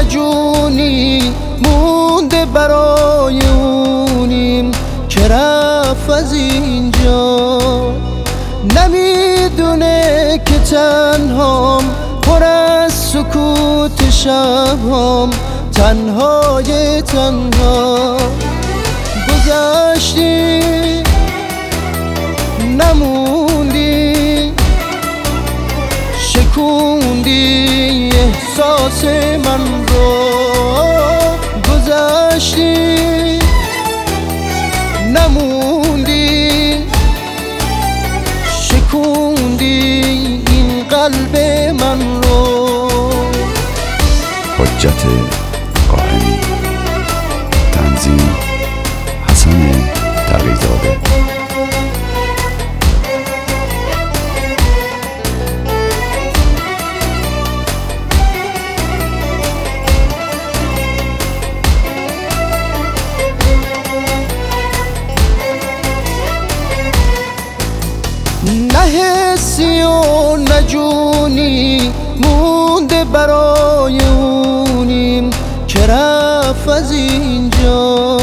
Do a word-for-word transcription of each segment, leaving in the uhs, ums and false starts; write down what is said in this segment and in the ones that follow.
نجونی مونده برای اونیم که رفت از اینجا. نمیدونه که تنهام، پر از سکوت شبام، تنهای تنها. گذشتی نموندی، شکوندی احساس من رو. گذشتی نموندی، شکوندی این قلب من رو. حجت قائمی، تنظیم حسن تقی‌زاده. نه حسی و نجونی مونده برای اونیم که رفت از اینجا.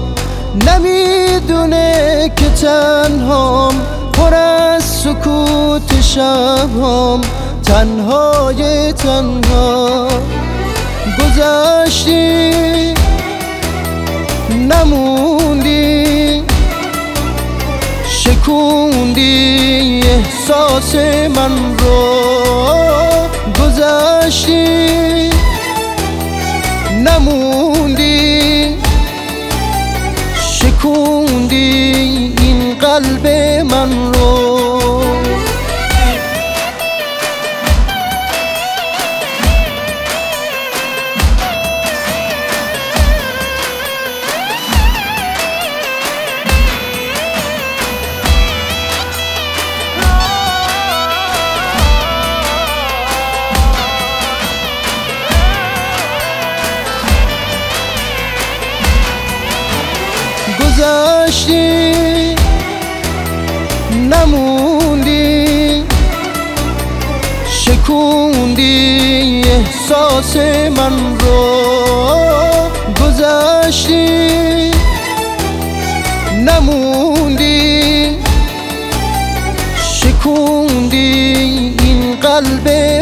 نمیدونه که تنهام، پر از سکوت شبام، تنهای تنها. گذشتی نموندی، شکوندی احساس من رو. گذشتی نموندی، شکوندی این قلب من رو. گذشتی نموندی، شکوندی احساس من رو. گذشتی نموندی، شکوندی این قلب